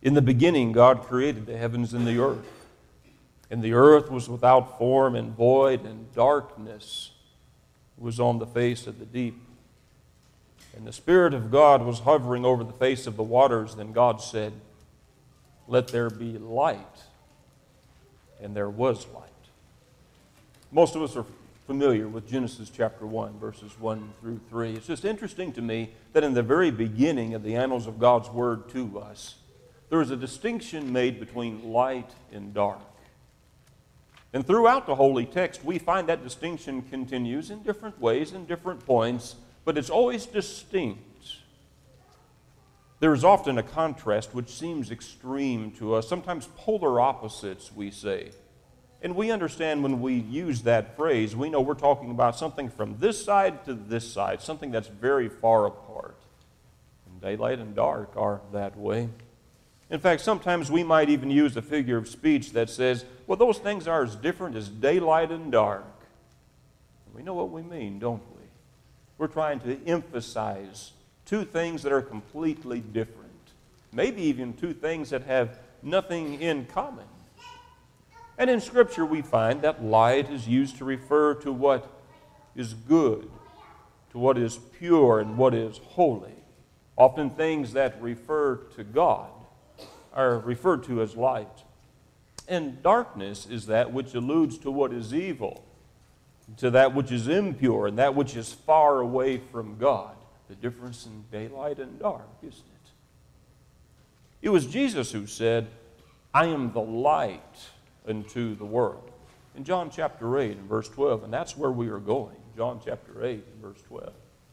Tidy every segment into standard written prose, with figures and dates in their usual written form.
In the beginning, God created the heavens and the earth. And the earth was without form and void, and darkness was on the face of the deep. And the Spirit of God was hovering over the face of the waters. Then God said, "Let there be light." And there was light. Most of us are familiar with Genesis chapter 1, verses 1 through 3. It's just interesting to me that in the very beginning of the annals of God's Word to us, there is a distinction made between light and dark. And throughout the holy text, we find that distinction continues in different ways, in different points, but it's always distinct. There is often a contrast which seems extreme to us, sometimes polar opposites, we say. And we understand when we use that phrase, we know we're talking about something from this side to this side, something that's very far apart. And daylight and dark are that way. In fact, sometimes we might even use a figure of speech that says, well, those things are as different as daylight and dark. We know what we mean, don't we? We're trying to emphasize two things that are completely different. Maybe even two things that have nothing in common. And in Scripture we find that light is used to refer to what is good, to what is pure and what is holy. Often things that refer to God are referred to as light. And darkness is that which alludes to what is evil, to that which is impure, and that which is far away from God. The difference in daylight and dark, isn't it? It was Jesus who said, "I am the light unto the world." In John chapter 8 and verse 12, and that's where we are going. John chapter 8 and verse 12.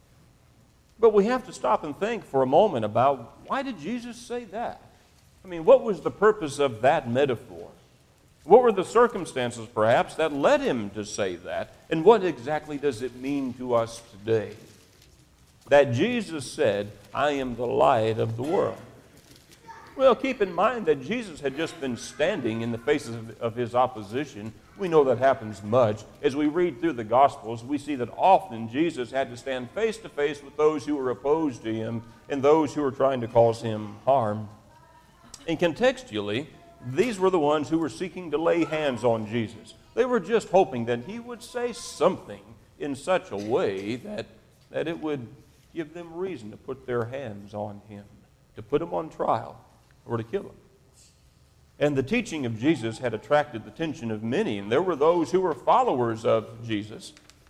But we have to stop and think for a moment about, why did Jesus say that? I mean, what was the purpose of that metaphor? What were the circumstances, perhaps, that led him to say that? And what exactly does it mean to us today? That Jesus said, "I am the light of the world." Well, keep in mind that Jesus had just been standing in the faces of his opposition. We know that happens much. As we read through the Gospels, we see that often Jesus had to stand face to face with those who were opposed to him and those who were trying to cause him harm. And contextually, these were the ones who were seeking to lay hands on Jesus. They were just hoping that he would say something in such a way that it would give them reason to put their hands on him, to put him on trial, or to kill him. And the teaching of Jesus had attracted the attention of many, and there were those who were followers of Jesus.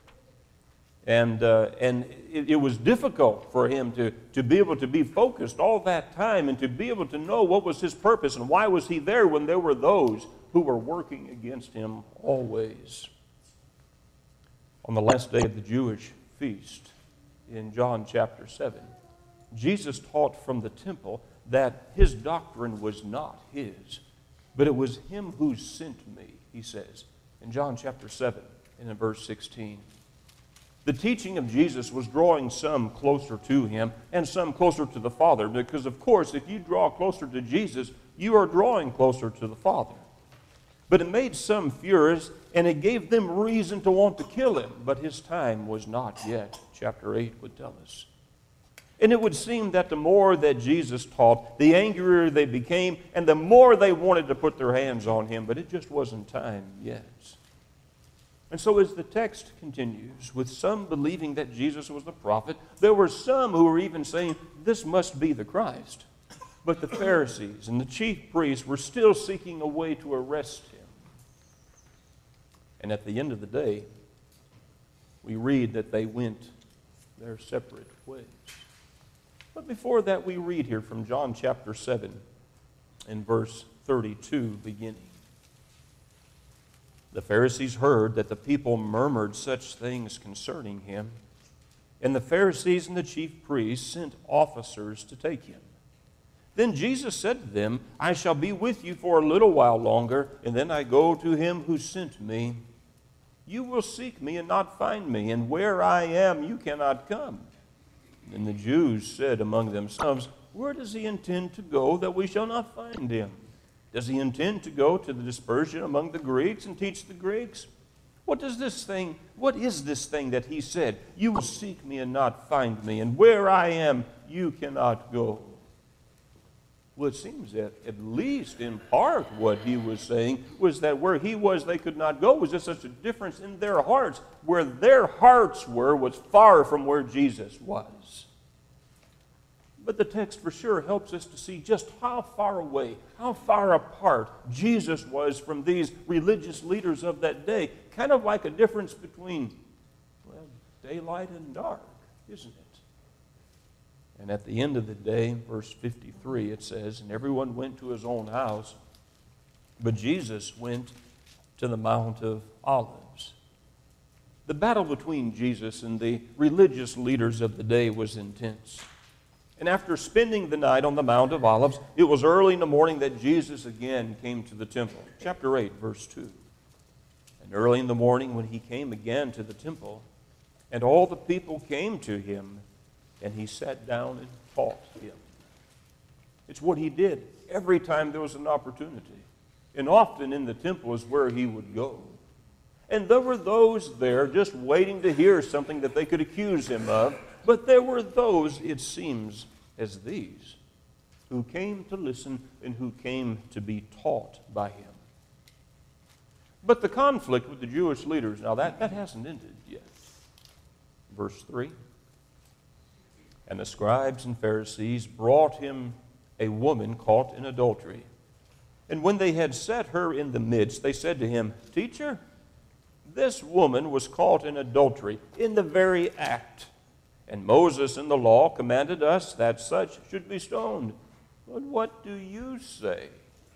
And it was difficult for him to be able to be focused all that time and to be able to know what was his purpose and why was he there when there were those who were working against him always. On the last day of the Jewish feast in John chapter 7, Jesus taught from the temple that his doctrine was not his, but it was him who sent me, he says, in John chapter 7 and in verse 16. The teaching of Jesus was drawing some closer to him and some closer to the Father, because, of course, if you draw closer to Jesus, you are drawing closer to the Father. But it made some furious, and it gave them reason to want to kill him, but his time was not yet, chapter 8 would tell us. And it would seem that the more that Jesus taught, the angrier they became, and the more they wanted to put their hands on him, but it just wasn't time yet. And so as the text continues, with some believing that Jesus was the prophet, there were some who were even saying, this must be the Christ. But the Pharisees and the chief priests were still seeking a way to arrest him. And at the end of the day, we read that they went their separate ways. But before that, we read here from John chapter 7 and verse 32 beginning. The Pharisees heard that the people murmured such things concerning him, and the Pharisees and the chief priests sent officers to take him. Then Jesus said to them, I shall be with you for a little while longer, and then I go to him who sent me. You will seek me and not find me, and where I am you cannot come. And the Jews said among themselves, where does he intend to go that we shall not find him? Does he intend to go to the dispersion among the Greeks and teach the Greeks? What is this thing that he said? You will seek me and not find me, and where I am you cannot go. Well, it seems that at least in part what he was saying was that where he was they could not go. Was just such a difference in their hearts. Where their hearts were was far from where Jesus was. But the text for sure helps us to see just how far away, how far apart Jesus was from these religious leaders of that day. Kind of like a difference between, well, daylight and dark, isn't it? And at the end of the day, verse 53, it says, and everyone went to his own house, but Jesus went to the Mount of Olives. The battle between Jesus and the religious leaders of the day was intense. And after spending the night on the Mount of Olives, it was early in the morning that Jesus again came to the temple. Chapter 8, verse 2. And early in the morning when he came again to the temple, and all the people came to him, and he sat down and taught him. It's what he did every time there was an opportunity. And often in the temple is where he would go. And there were those there just waiting to hear something that they could accuse him of. But there were those, it seems, as these, who came to listen and who came to be taught by him. But the conflict with the Jewish leaders, now that hasn't ended yet. Verse 3. And the scribes and Pharisees brought him a woman caught in adultery. And when they had set her in the midst, they said to him, Teacher, this woman was caught in adultery in the very act. And Moses in the law commanded us that such should be stoned. But what do you say?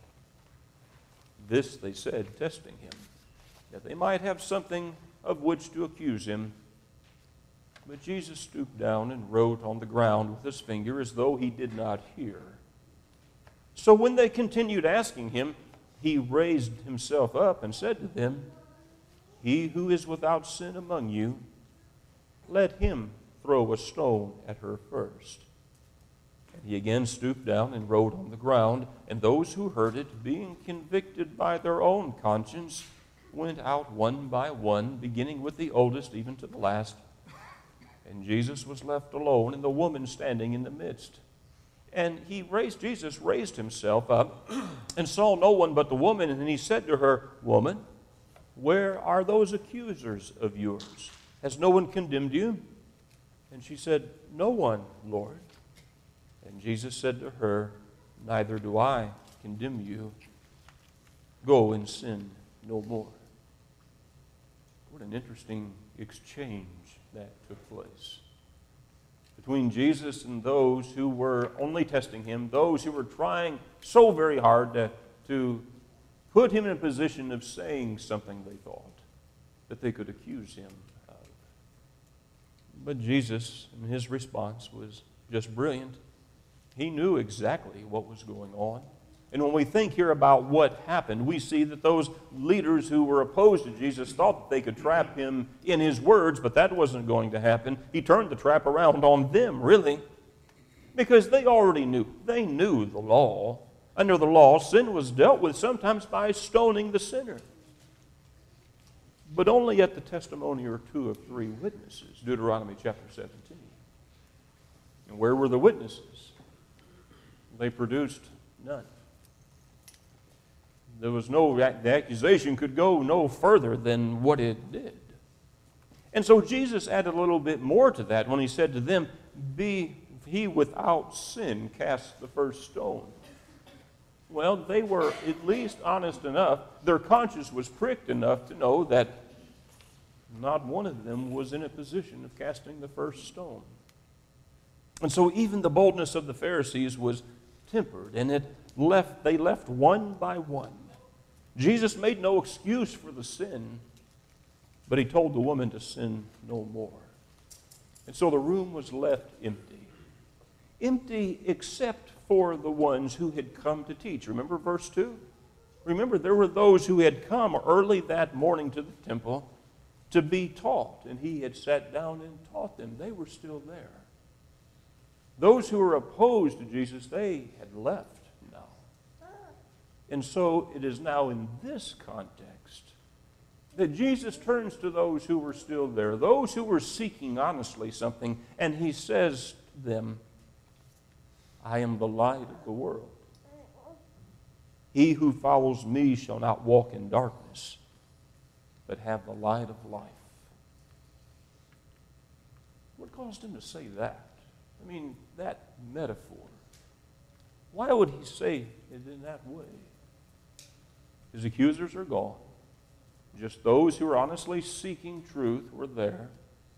This they said, testing him, that they might have something of which to accuse him. But Jesus stooped down and wrote on the ground with his finger as though he did not hear. So when they continued asking him, he raised himself up and said to them, He who is without sin among you, let him throw a stone at her first. And he again stooped down and wrote on the ground, and those who heard it, being convicted by their own conscience, went out one by one, beginning with the oldest even to the last. And Jesus was left alone, and the woman standing in the midst. And Jesus raised himself up and saw no one but the woman. And he said to her, Woman, where are those accusers of yours? Has no one condemned you? And she said, No one, Lord. And Jesus said to her, Neither do I condemn you. Go and sin no more. What an interesting exchange that took place between Jesus and those who were only testing him, those who were trying so very hard to put him in a position of saying something they thought that they could accuse him of. But Jesus, in his response, was just brilliant. He knew exactly what was going on. And when we think here about what happened, we see that those leaders who were opposed to Jesus thought that they could trap him in his words, but that wasn't going to happen. He turned the trap around on them, really, because they already knew. They knew the law. Under the law, sin was dealt with sometimes by stoning the sinner. But only at the testimony or two of three witnesses, Deuteronomy chapter 17. And where were the witnesses? They produced none. There was the accusation could go no further than what it did. And so Jesus added a little bit more to that when he said to them, Be he without sin cast the first stone. Well, they were at least honest enough. Their conscience was pricked enough to know that not one of them was in a position of casting the first stone. And so even the boldness of the Pharisees was tempered, and they left one by one. Jesus made no excuse for the sin, but he told the woman to sin no more. And so the room was left empty. Empty except for the ones who had come to teach. Remember verse 2? Remember, there were those who had come early that morning to the temple to be taught, and he had sat down and taught them. They were still there. Those who were opposed to Jesus, they had left now. And so it is now in this context that Jesus turns to those who were still there, those who were seeking honestly something, and he says to them, I am the light of the world. He who follows me shall not walk in darkness, but have the light of life. What caused him to say that? I mean, that metaphor. Why would he say it in that way? His accusers are gone. Just those who are honestly seeking truth were there.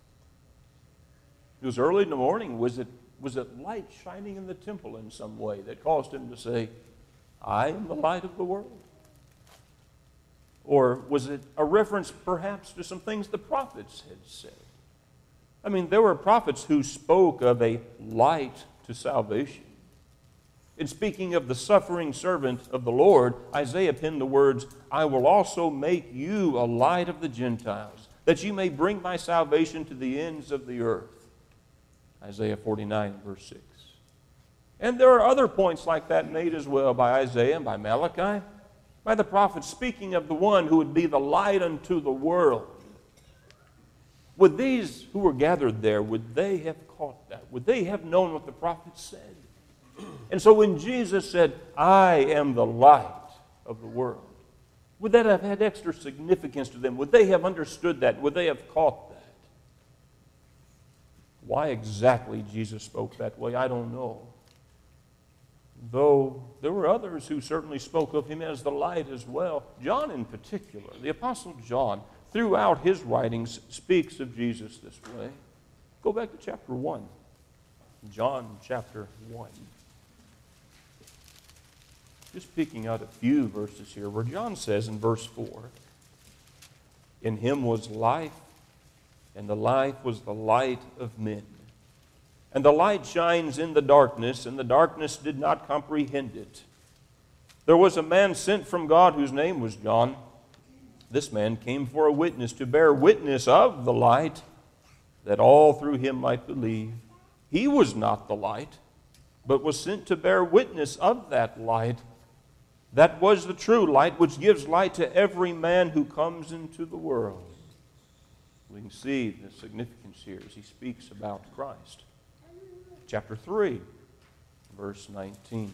It was early in the morning. Was it light shining in the temple in some way that caused him to say, I am the light of the world? Or was it a reference perhaps to some things the prophets had said? I mean, there were prophets who spoke of a light to salvation. In speaking of the suffering servant of the Lord, Isaiah penned the words, I will also make you a light of the Gentiles, that you may bring my salvation to the ends of the earth. Isaiah 49, verse 6. And there are other points like that made as well by Isaiah and by Malachi, by the prophets speaking of the one who would be the light unto the world. Would these who were gathered there, would they have caught that? Would they have known what the prophets said? And so when Jesus said, I am the light of the world, would that have had extra significance to them? Would they have understood that? Would they have caught that? Why exactly Jesus spoke that way, I don't know. Though there were others who certainly spoke of him as the light as well. John in particular, the Apostle John, throughout his writings, speaks of Jesus this way. Go back to chapter 1. John chapter 1. Just picking out a few verses here, where John says in verse 4, in him was life, and the life was the light of men. And the light shines in the darkness, and the darkness did not comprehend it. There was a man sent from God whose name was John. This man came for a witness, to bear witness of the light, that all through him might believe. He was not the light, but was sent to bear witness of that light. That was the true light, which gives light to every man who comes into the world. We can see the significance here as he speaks about Christ. Chapter 3, verse 19.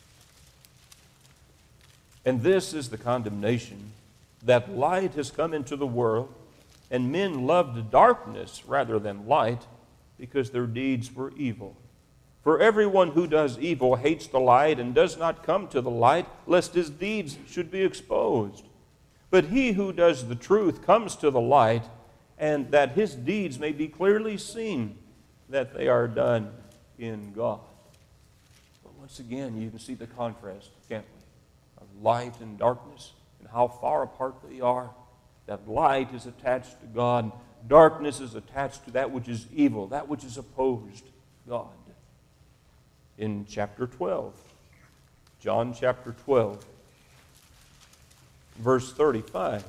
And this is the condemnation, that light has come into the world, and men loved darkness rather than light, because their deeds were evil. For everyone who does evil hates the light and does not come to the light, lest his deeds should be exposed. But he who does the truth comes to the light, and that his deeds may be clearly seen, that they are done in God. But once again, you can see the contrast, can't we? Of light and darkness, and how far apart they are. That light is attached to God. Darkness is attached to that which is evil, that which is opposed to God. In chapter 12, John chapter 12, verse 35,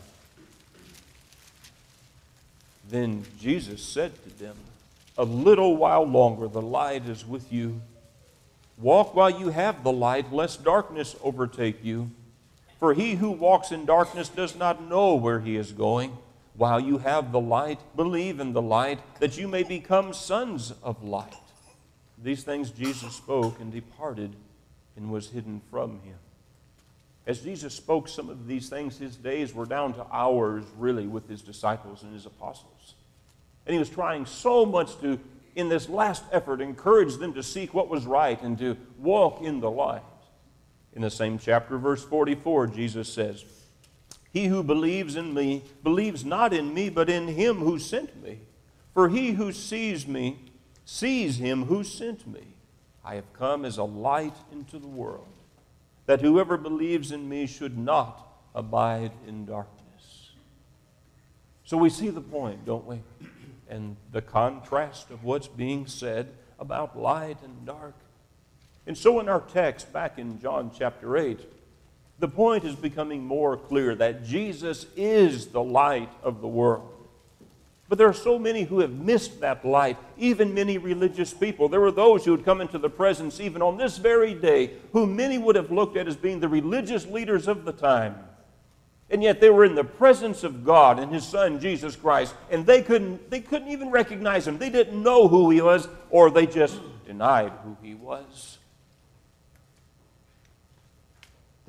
then Jesus said to them, a little while longer the light is with you. Walk while you have the light, lest darkness overtake you. For he who walks in darkness does not know where he is going. While you have the light, believe in the light, that you may become sons of light. These things Jesus spoke and departed and was hidden from him. As Jesus spoke some of these things, his days were down to hours, really, with his disciples and his apostles. And he was trying so much to, in this last effort, encourage them to seek what was right and to walk in the light. In the same chapter, verse 44, Jesus says, he who believes in me believes not in me, but in him who sent me. For he who sees me sees him who sent me. I have come as a light into the world, that whoever believes in me should not abide in darkness. So we see the point, don't we? And the contrast of what's being said about light and dark. And so in our text back in John chapter 8, the point is becoming more clear that Jesus is the light of the world. But there are so many who have missed that light, even many religious people. There were those who had come into the presence even on this very day, who many would have looked at as being the religious leaders of the time. And yet they were in the presence of God and His Son, Jesus Christ, and they couldn't even recognize Him. They didn't know who He was, or they just denied who He was.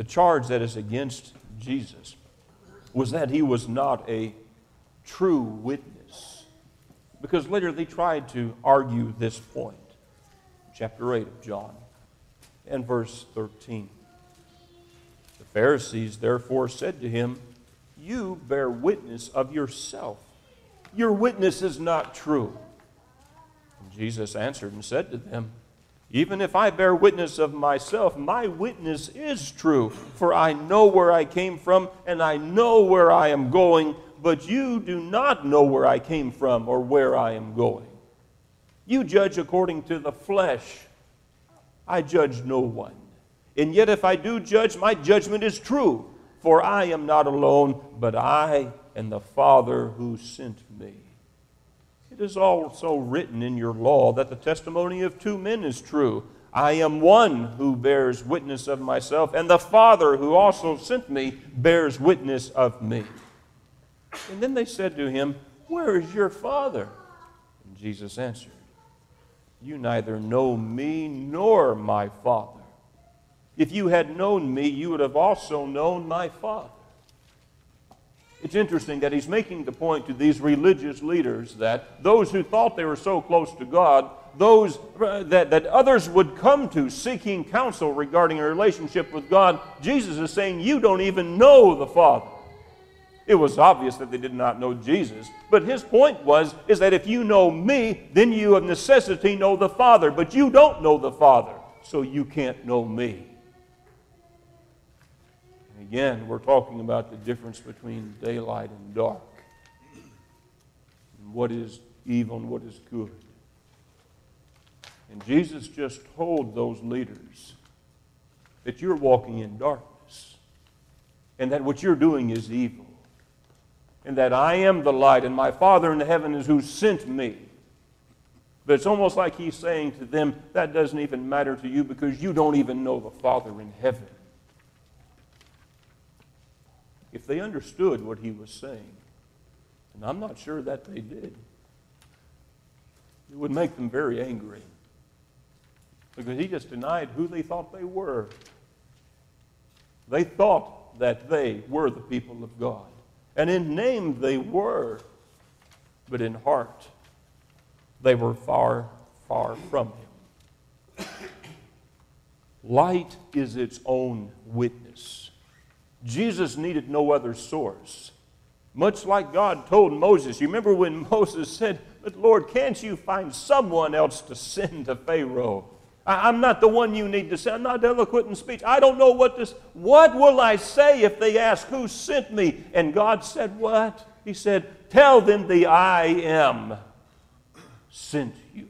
The charge that is against Jesus was that he was not a true witness. Because later they tried to argue this point. Chapter 8 of John and verse 13. The Pharisees therefore said to him, "You bear witness of yourself. Your witness is not true." And Jesus answered and said to them, "Even if I bear witness of myself, my witness is true, for I know where I came from and I know where I am going, but you do not know where I came from or where I am going. You judge according to the flesh. I judge no one. And yet if I do judge, my judgment is true, for I am not alone, but I and the Father who sent me. It is also written in your law that the testimony of two men is true. I am one who bears witness of myself, and the Father who also sent me bears witness of me." And then they said to him, "Where is your Father?" And Jesus answered, "You neither know me nor my Father. If you had known me, you would have also known my Father." It's interesting that he's making the point to these religious leaders that those who thought they were so close to God, those that others would come to seeking counsel regarding a relationship with God, Jesus is saying, you don't even know the Father. It was obvious that they did not know Jesus, but his point is that if you know me, then you of necessity know the Father, but you don't know the Father, so you can't know me. Again, we're talking about the difference between daylight and dark, and what is evil and what is good. And Jesus just told those leaders that you're walking in darkness, and that what you're doing is evil, and that I am the light, and my Father in heaven is who sent me. But it's almost like he's saying to them, that doesn't even matter to you because you don't even know the Father in heaven. If they understood what he was saying, and I'm not sure that they did, it would make them very angry. Because he just denied who they thought they were. They thought that they were the people of God. And in name they were, but in heart they were far, far from him. Light is its own witness. Jesus needed no other source. Much like God told Moses. You remember when Moses said, "But Lord, can't you find someone else to send to Pharaoh? I'm not the one you need to send. I'm not eloquent in speech. I don't know what will I say if they ask who sent me?" And God said what? He said, "Tell them the I am sent you."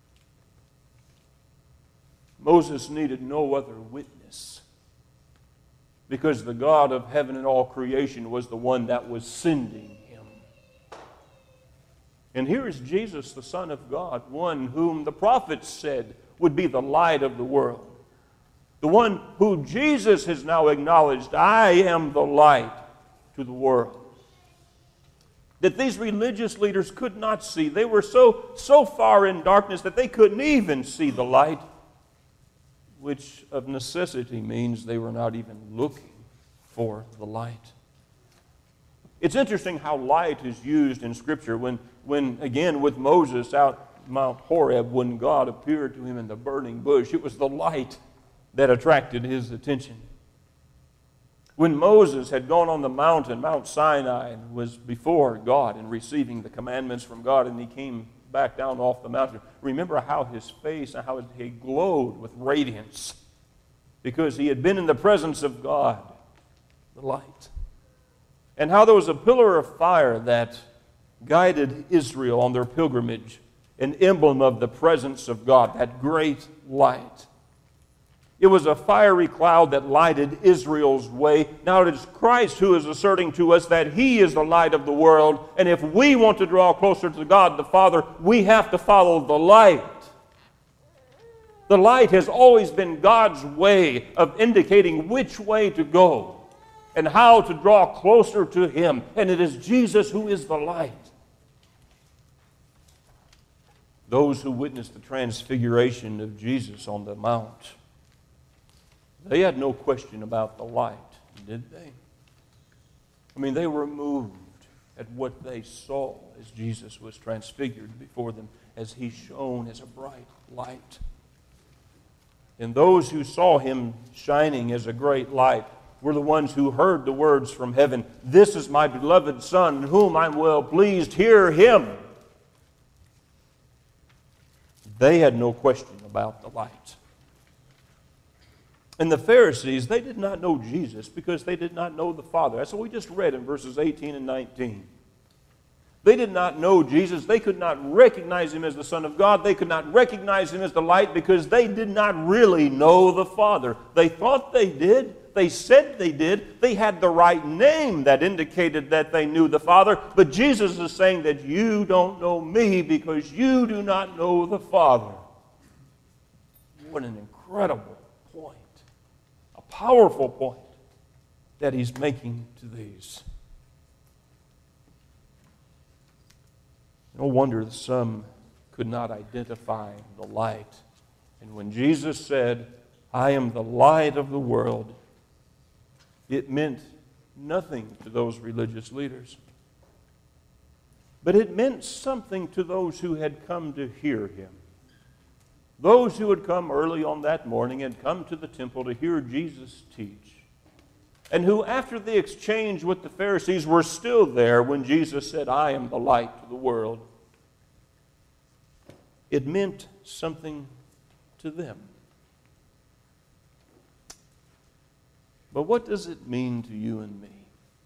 Moses needed no other witness, because the God of heaven and all creation was the one that was sending him. And here is Jesus, the Son of God, one whom the prophets said would be the light of the world. The one who Jesus has now acknowledged, I am the light to the world. That these religious leaders could not see. They were so far in darkness that they couldn't even see the light, which of necessity means they were not even looking for the light. It's interesting how light is used in Scripture when again, with Moses out Mount Horeb, when God appeared to him in the burning bush, it was the light that attracted his attention. When Moses had gone on the mountain, Mount Sinai, and was before God and receiving the commandments from God, and he came back down off the mountain, remember how his face and how he glowed with radiance because he had been in the presence of God, the light. And how there was a pillar of fire that guided Israel on their pilgrimage, an emblem of the presence of God, that great light. It was a fiery cloud that lighted Israel's way. Now it is Christ who is asserting to us that he is the light of the world, and if we want to draw closer to God the Father, we have to follow the light. The light has always been God's way of indicating which way to go and how to draw closer to him, and it is Jesus who is the light. Those who witnessed the transfiguration of Jesus on the mount, They had no question about the light, did they? I mean, they were moved at what they saw as Jesus was transfigured before them, as he shone as a bright light. And those who saw him shining as a great light were the ones who heard the words from heaven, "This is my beloved Son, in whom I'm well pleased. Hear him." They had no question about the light. And the Pharisees, they did not know Jesus because they did not know the Father. That's what we just read in verses 18 and 19. They did not know Jesus. They could not recognize him as the Son of God. They could not recognize him as the light because they did not really know the Father. They thought they did. They said they did. They had the right name that indicated that they knew the Father. But Jesus is saying that you don't know me because you do not know the Father. What an incredible point. A powerful point that he's making to these. No wonder that some could not identify the light. And when Jesus said, "I am the light of the world," it meant nothing to those religious leaders. But it meant something to those who had come to hear him. Those who had come early on that morning and come to the temple to hear Jesus teach. And who, after the exchange with the Pharisees, were still there when Jesus said, "I am the light of the world." It meant something to them. But what does it mean to you and me?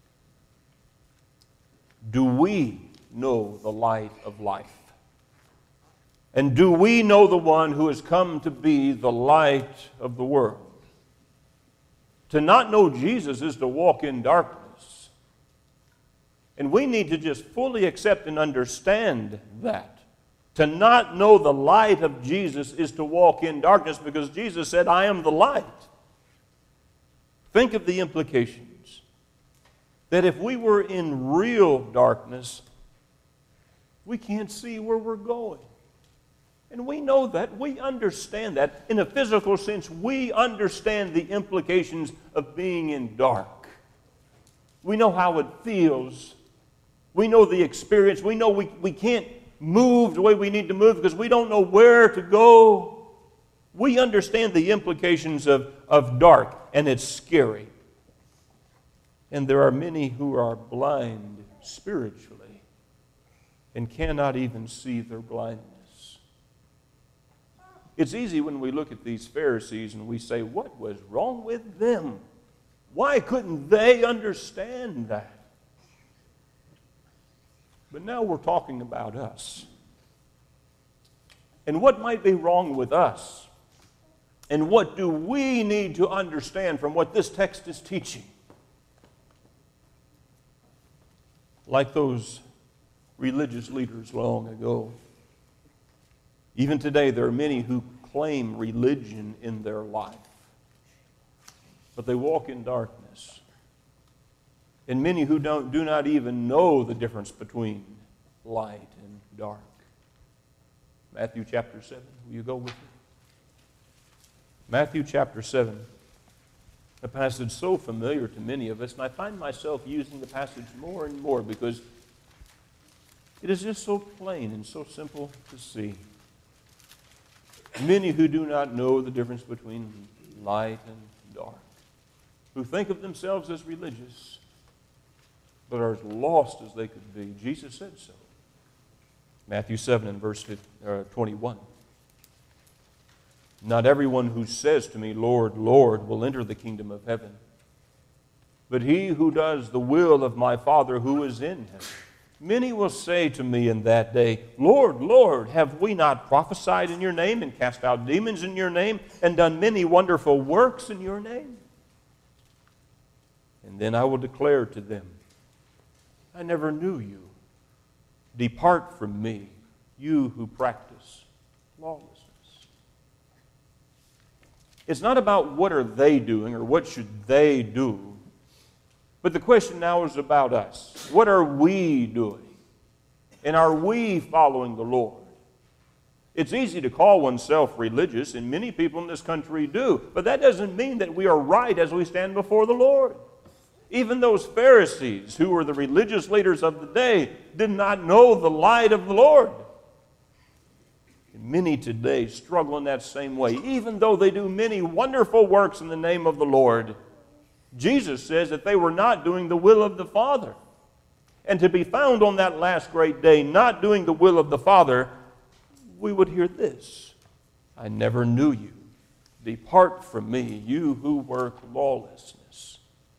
Do we know the light of life? And do we know the one who has come to be the light of the world? To not know Jesus is to walk in darkness. And we need to just fully accept and understand that. To not know the light of Jesus is to walk in darkness because Jesus said, "I am the light." Think of the implications. That if we were in real darkness, we can't see where we're going. And we know that. We understand that. In a physical sense, we understand the implications of being in dark. We know how it feels. We know the experience. We know we can't move the way we need to move because we don't know where to go. We understand the implications of dark, and it's scary. And there are many who are blind spiritually and cannot even see their blindness. It's easy when we look at these Pharisees and we say, what was wrong with them? Why couldn't they understand that? But now we're talking about us. And what might be wrong with us? And what do we need to understand from what this text is teaching? Like those religious leaders long ago. Even today, there are many who claim religion in their life. But they walk in darkness. And many who do not even know the difference between light and dark. Matthew chapter 7. Will you go with me? Matthew chapter 7. A passage so familiar to many of us, and I find myself using the passage more and more because it is just so plain and so simple to see. Many who do not know the difference between light and dark, who think of themselves as religious, but are as lost as they could be. Jesus said so. Matthew 7 and verse 21. Not everyone who says to me, Lord, Lord, will enter the kingdom of heaven, but he who does the will of my Father who is in heaven. Many will say to me in that day, Lord, Lord, have we not prophesied in your name and cast out demons in your name and done many wonderful works in your name? And then I will declare to them, I never knew you. Depart from me, you who practice lawlessness. It's not about what are they doing or what should they do. But the question now is about us. What are we doing? And are we following the Lord? It's easy to call oneself religious, and many people in this country do, but that doesn't mean that we are right as we stand before the Lord. Even those Pharisees, who were the religious leaders of the day, did not know the light of the Lord. And many today struggle in that same way, even though they do many wonderful works in the name of the Lord. Jesus says that they were not doing the will of the Father. And to be found on that last great day not doing the will of the Father, we would hear this: I never knew you. Depart from me, you who work lawlessness.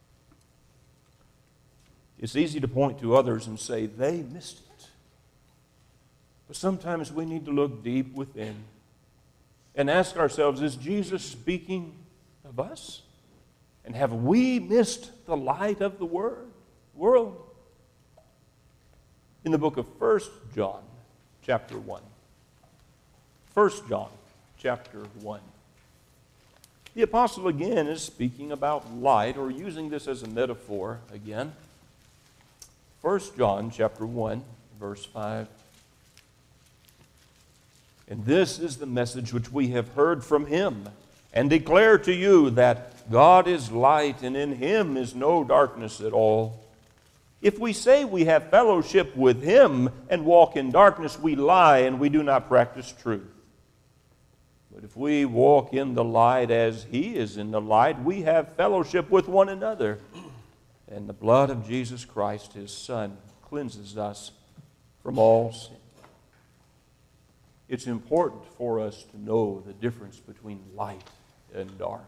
It's easy to point to others and say they missed it. But sometimes we need to look deep within and ask ourselves, is Jesus speaking of us? And have we missed the light of the world? In the book of 1 John, chapter 1. 1 John, chapter 1. The apostle again is speaking about light, or using this as a metaphor again. 1 John, chapter 1, verse 5. And this is the message which we have heard from him, and declare to you, that God is light, and in him is no darkness at all. If we say we have fellowship with him and walk in darkness, we lie and we do not practice truth. But if we walk in the light as he is in the light, we have fellowship with one another. And the blood of Jesus Christ, his Son, cleanses us from all sin. It's important for us to know the difference between light and dark.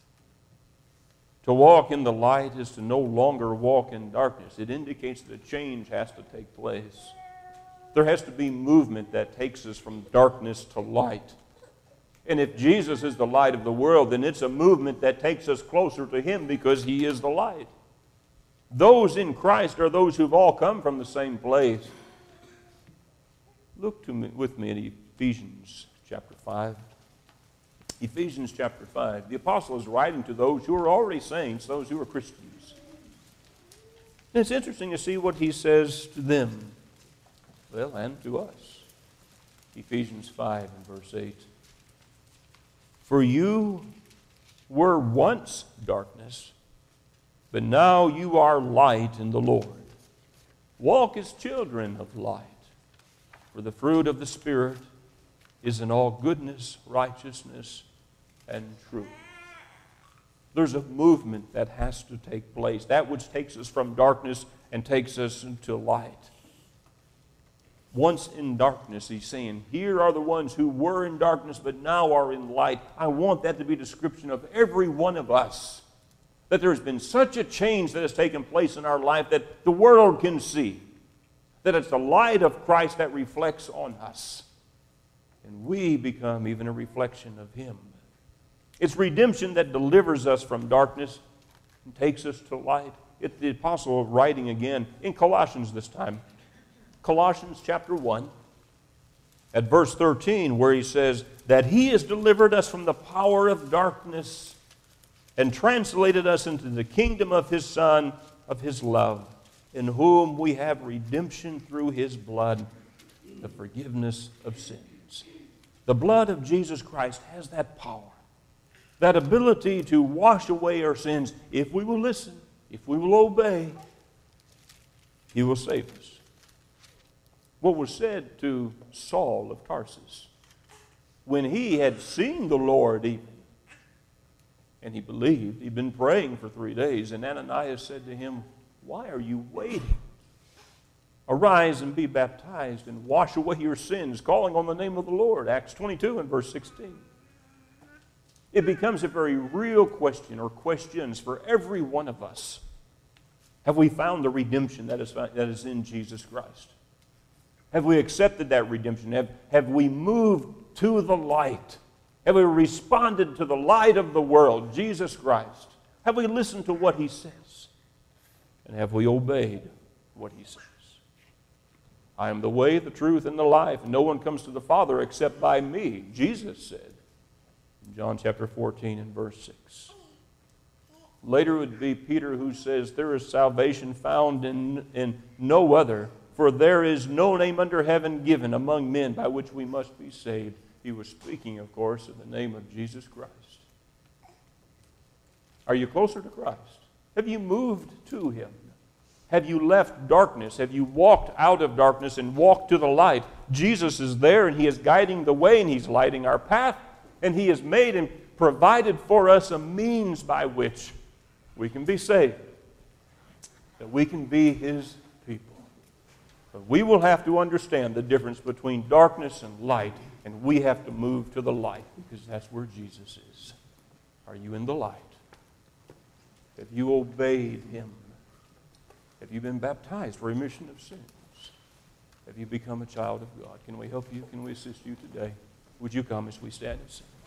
To walk in the light is to no longer walk in darkness. It indicates that a change has to take place. There has to be movement that takes us from darkness to light. And if Jesus is the light of the world, then it's a movement that takes us closer to him because he is the light. Those in Christ are those who've all come from the same place. Look with me at Ephesians chapter 5. Ephesians chapter 5. The apostle is writing to those who are already saints, those who are Christians. And it's interesting to see what he says to them, well, and to us. Ephesians 5 and verse 8. For you were once darkness, but now you are light in the Lord. Walk as children of light, for the fruit of the Spirit is in all goodness, righteousness, and truth. There's a movement that has to take place, that which takes us from darkness and takes us into light. Once in darkness, he's saying, here are the ones who were in darkness but now are in light. I want that to be a description of every one of us, that there's been such a change that has taken place in our life that the world can see, that it's the light of Christ that reflects on us, and we become even a reflection of him. It's redemption that delivers us from darkness and takes us to light. It's the apostle writing again in Colossians this time. Colossians chapter 1 at verse 13, where he says that he has delivered us from the power of darkness and translated us into the kingdom of his Son, of his love, in whom we have redemption through his blood, the forgiveness of sins. The blood of Jesus Christ has that power, that ability to wash away our sins. If we will listen, if we will obey, he will save us. What was said to Saul of Tarsus when he had seen the Lord even, and he believed, he'd been praying for 3 days, and Ananias said to him, why are you waiting? Arise and be baptized and wash away your sins, calling on the name of the Lord. Acts 22 and verse 16. It becomes a very real question, or questions for every one of us. Have we found the redemption that is in Jesus Christ? Have we accepted that redemption? Have we moved to the light? Have we responded to the light of the world, Jesus Christ? Have we listened to what he says? And have we obeyed what he says? I am the way, the truth, and the life, and no one comes to the Father except by me, Jesus said in John chapter 14 and verse 6. Later it would be Peter who says, there is salvation found in no other, For there is no name under heaven given among men by which we must be saved. He was speaking, of course, of the name of Jesus Christ. Are you closer to Christ? Have you moved to Him? Have you left darkness? Have you walked out of darkness and walked to the light? Jesus is there, and He is guiding the way, and He's lighting our path, and He has made and provided for us a means by which we can be saved, that we can be His people. But we will have to understand the difference between darkness and light, and we have to move to the light, because that's where Jesus is. Are you in the light? Have you obeyed Him? Have you been baptized for remission of sins? Have you become a child of God? Can we help you? Can we assist you today? Would you come as we stand and sing?